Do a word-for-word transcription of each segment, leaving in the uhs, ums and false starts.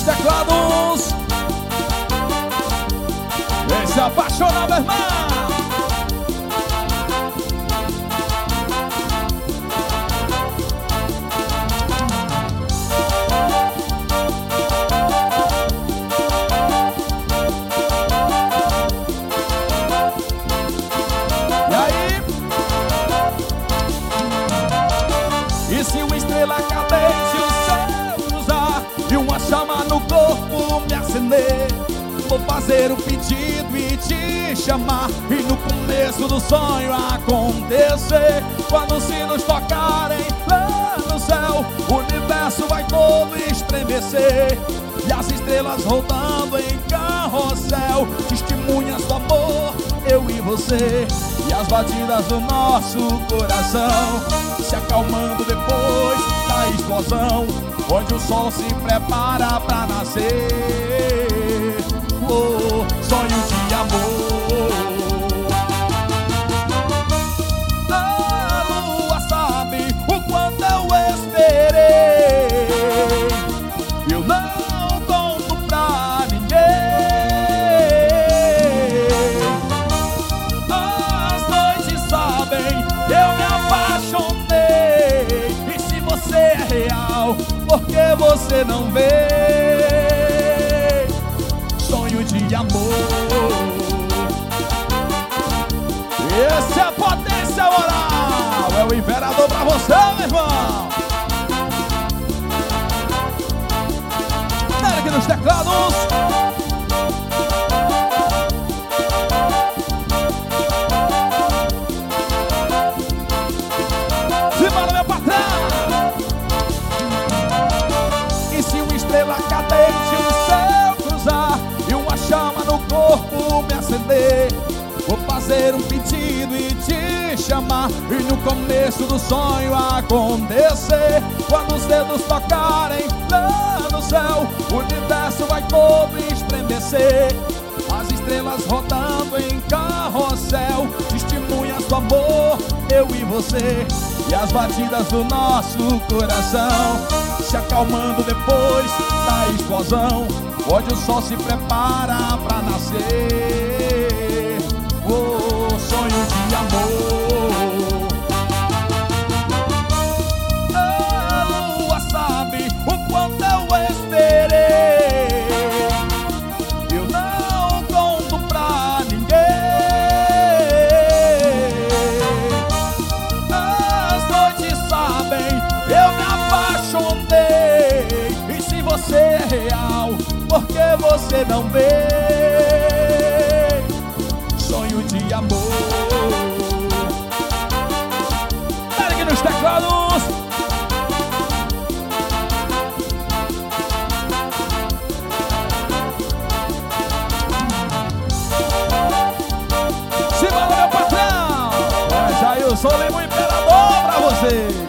nos teclados. Vem se apaixonar, meu irmão. E aí? E se uma estrela cadente o céu cruzar e uma chama no corpo me acender, vou fazer um pedido e te chamar, e no começo do sonho acontecer. Quando os sinos tocarem lá no céu, o universo vai todo estremecer, e as estrelas rodando em carrossel testemunhas do amor, eu e você. E as batidas do nosso coração se acalmando depois da explosão, onde o sol se prepara pra nascer. Oh, sonho de amor. A lua sabe o quanto eu esperei, eu não conto pra ninguém. As noites sabem, eu me apaixonei. E se você é real, por que você não vê? Sonho de amor. Esse é a potência oral, é o imperador pra você, meu irmão. Dá aqui nos teclados. Simbora, meu patrão. E se uma estrela cadente no céu cruzar e uma chama no corpo me acender, vou fazer um pedido e te chamar, e no começo do sonho acontecer. Quando os dedos tocarem lá no céu, o universo vai todo estremecer, as estrelas rodando em carrossel testemunhas do amor, eu e você. E as batidas do nosso coração se acalmando depois da explosão, onde o sol se prepara pra nascer. Oh, sonho de amor. A lua sabe o quanto eu esperei, eu não conto pra ninguém. As noites sabem, eu me apaixonei. E se você é real, por que você não vê? Sonho de amor. Dá aqui nos teclados. Simbora, meu patrão. É Jailson Lima, o imperador pra você.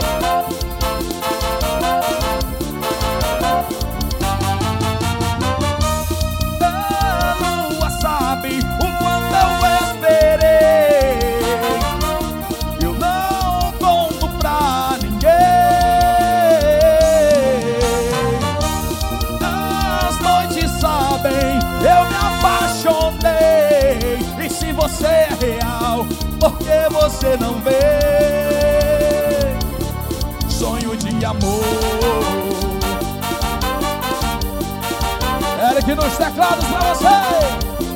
O quanto eu esperei, eu não conto pra ninguém. As noites sabem, eu me apaixonei. E se você é real, por que você não vê? Sonho de amor. Eric nos teclados pra você.